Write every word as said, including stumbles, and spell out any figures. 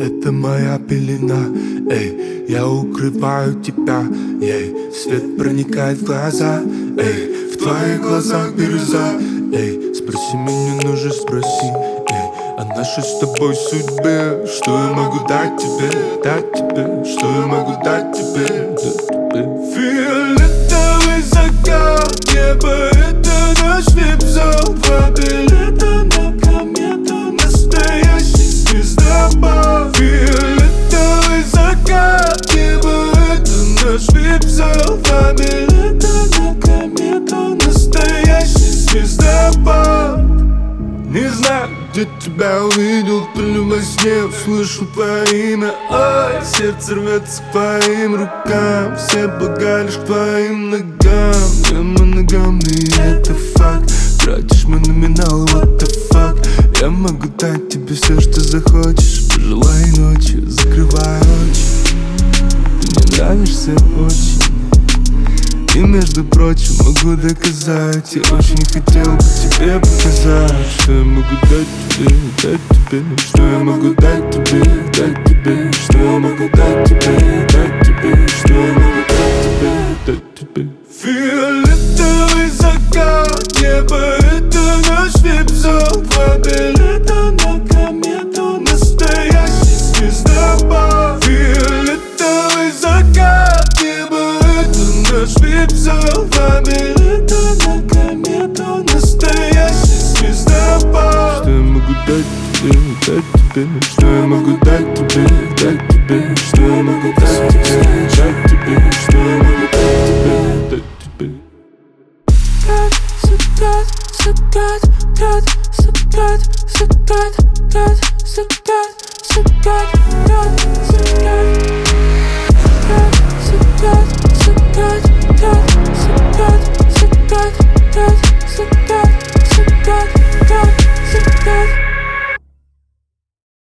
Это моя пелена, эй, я укрываю тебя, ей. Свет проникает в глаза, эй, в твоих глазах бирюза, эй. Спроси меня, ну же спроси, эй, о нашей с тобой судьбе. Что я могу дать тебе, дать тебе, что я могу дать тебе, дать тебе. Фиолетовый закат неба, это наш вип-зал. Два билета на комету, настоящий звездопад. Фиолетовый закат неба, это наш вип-зал. Два билета на комету, настоящий звездопад. Не знаю, где тебя увидел, то ли во сне услышал твое имя. Ой, сердце рвется к твоим рукам, все блага лишь к твоим ногам. Я моногамный, это факт. Тратишь мой номинал, what the fuck. Я могу дать тебе все, что захочешь. Пожелай ночью, закрывай очи. Ты мне нравишься очень. И между прочим могу доказать, я очень хотел бы тебе показать, что я могу дать тебе, дать тебе, что я могу дать тебе, дать тебе, что я могу дать тебе, дать тебе, что я могу дать тебе, дать тебе. Фиолетовый закат неба, это наш вип-зал. Два билета на комету, настоящий звездопад. Фиолетовый закат неба, это наш вип-зал. Два билета на комету, настоящий звездопад. Что я могу дать тебе, дать тебе, что я могу дать тебе, дать тебе, что я могу дать тебе, дать тебе, что я могу дать тебе, дать тебе. Закат, закат, закат, закат, закат, закат, закат.